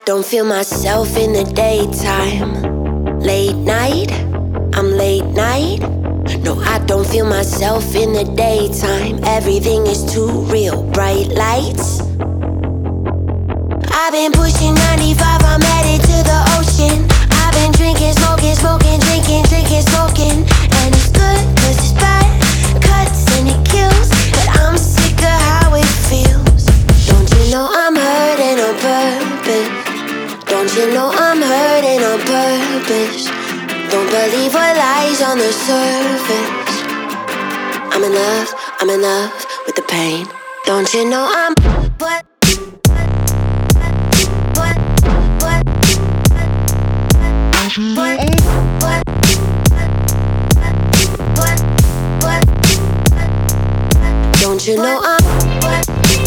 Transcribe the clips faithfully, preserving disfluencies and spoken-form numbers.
Don't feel myself in the daytime. Late night, I'm late night. No, I don't feel myself in the daytime. Everything is too real, bright lights. I've been pushing ninety-five, I'm headed to the ocean. I've been drinking, smoking, smoking, drinking, drinking, smoking. And it's good, cause it's bad, cuts and it kills. But I'm sick of how it feels. Don't you know I'm hurting on purpose? Don't you know I'm hurting on purpose? Don't believe what lies on the surface. I'm in love, I'm in love with the pain. Don't you know I'm what? What? What? What? What? What? What? Don't you know I'm what?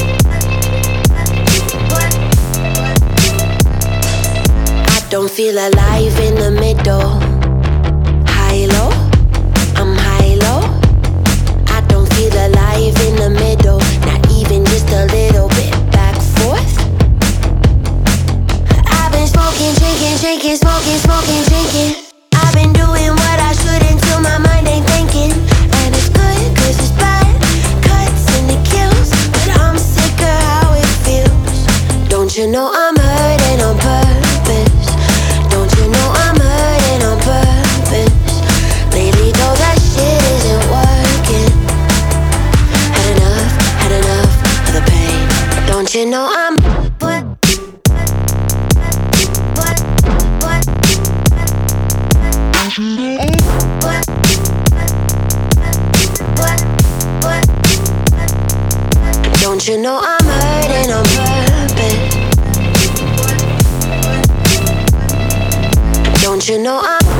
I don't feel alive in the middle. High low, I'm high low. I don't feel alive in the middle. Not even just a little bit back forth. I've been smoking, drinking, drinking, smoking, smoking, drinking. I've been doing what I should until my mind ain't thinking. And it's good, cause it's bad, cuts and it kills. But I'm sick of how it feels. Don't you know I'm hurting on purpose? Don't you know I'm hurting on purpose? Lately though that shit isn't working. Had enough, had enough of the pain. Don't you know I'm what? What? What? What? What? What? Don't you know I'm hurting on purpose? Don't you know I'm